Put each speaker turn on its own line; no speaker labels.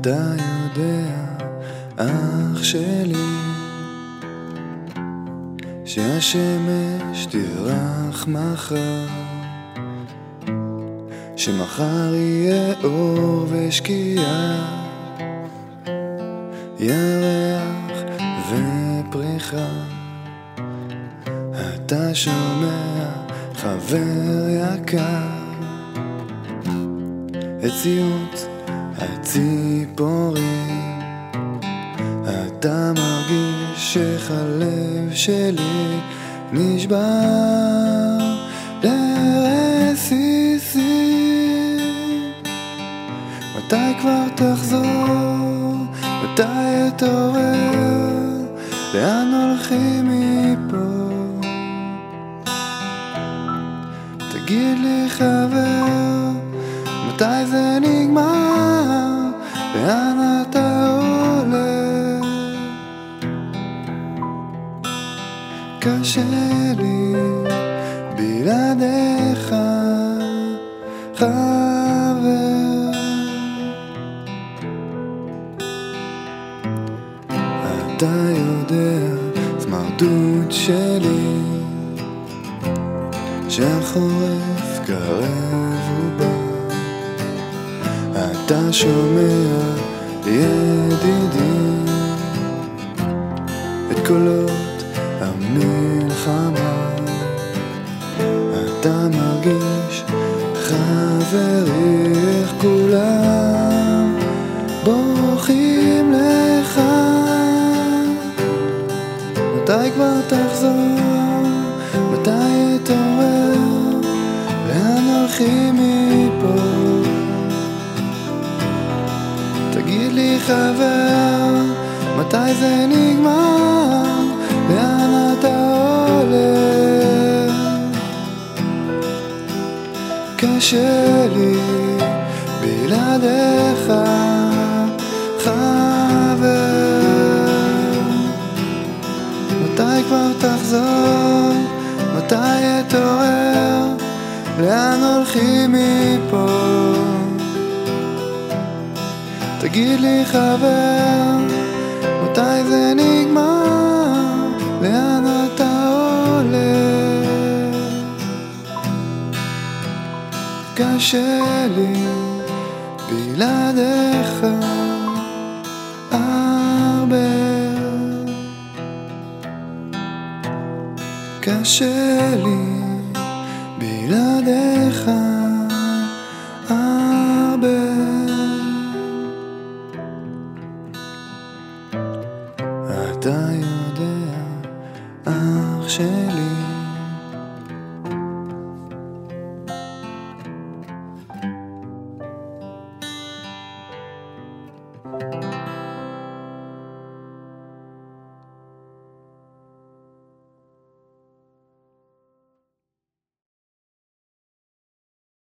אתה יודע, אח שלי, שהשמש תברח מחר, שמחר יהיה אור ושקיעה, ירח ופריחה. אתה שומע, חבר יקר, את ציוץ הציפורים. אתה מרגיש שהלב שלי נשבר לרסיסים. מתי כבר תחזור? מתי אתעורר? לאן הולכים מפה? תגיד לי חבר, מתי זה נגמר? לאן אתה הולך? קשה לי בלעדיך, חבר. אתה יודע, סמרטוט שלי, שהחורף קרב ובא. אתה שומע, ידידי, את קולות המלחמה. אתה מרגיש, חברי, איך כולם בורחים לך. מתי כבר תחזור? מתי אתעורר? לאן הולכים מפה? תגיד לי חבר, מתי זה נגמר? לאן אתה הולך? קשה לי בלעדיך, חבר. מתי כבר תחזור? מתי אתעורר? לאן הולכים מפה? תגיד לי חבר, מתי זה נגמר? לאן אתה הולך? קשה לי בלעדיך הרבה. קשה לי בלעדיך הרבה. אתה יודע, אח שלי,